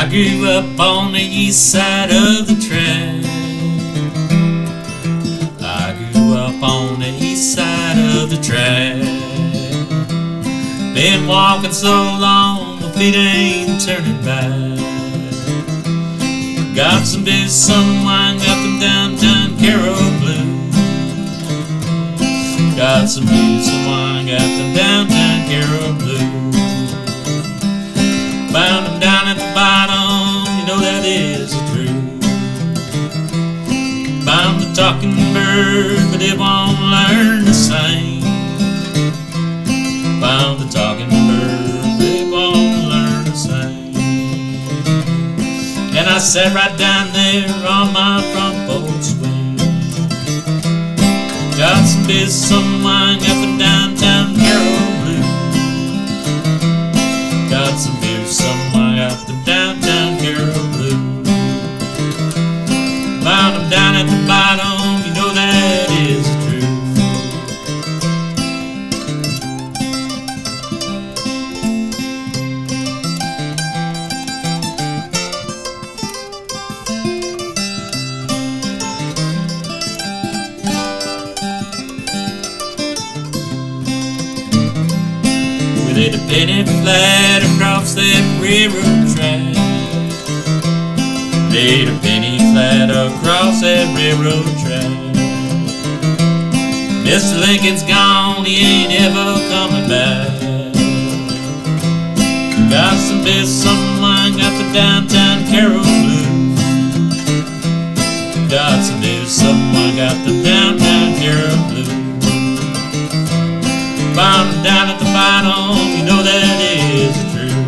I grew up on the east side of the track. I grew up on the east side of the track. Been walking so long, my feet ain't turning back. Got some beer, some wine, got them downtown Carol Blues. Got some beer, some wine, got them downtown Carol Blues. Found them down at the bottom, you know that is the truth. Found the talking bird, but it won't learn to sing. Found the talking bird, but it won't learn to sing. And I sat right down there on my front porch swing. Got some beer, some wine, got the downtown Carol Blues. Got some beer, some wine, got the downtown Carol Blues. Found them down at the bottom, you know that is the truth. We laid a penny flat across that railroad track. Laid a penny flat across that railroad track. Mr. Lincoln's gone, he ain't ever coming back. Got some beer, some wine, got the downtown Carol Blues. Got some beer, some wine, got the downtown Carol Blues. Found them down at the bottom, you know that is the truth.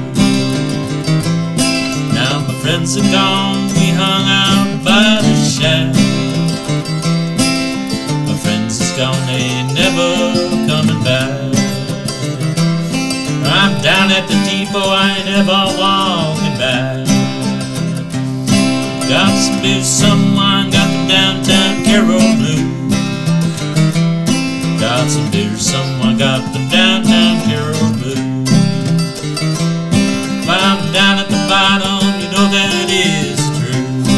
Now my friends are gone, we hung out by the shack. My friends is gone, they ain't never coming back. I'm down at the depot, I ain't ever walking back. Got some beer, some wine, got the downtown Carol Blues. Got some beer, some wine, got the downtown Carol Blues. Found them down at the bottom, you know that is true.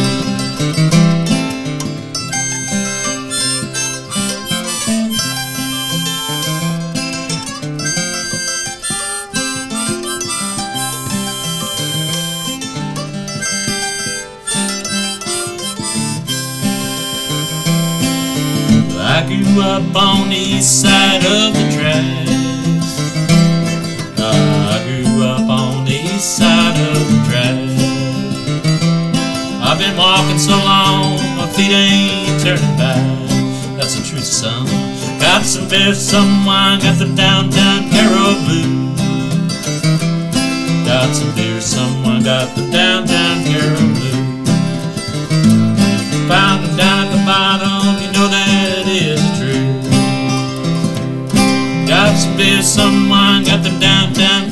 I grew up on the east side of the tracks. I grew up on the east side of the tracks. I've been walking so long, my feet ain't turning back. That's the truth, son. Got some beer, some wine, got the downtown Carol Blues. Got some beer, some wine, got the downtown Carol Blues. Found them down at the bottom, you know that is the truth. Got some beer, some wine, got them downtown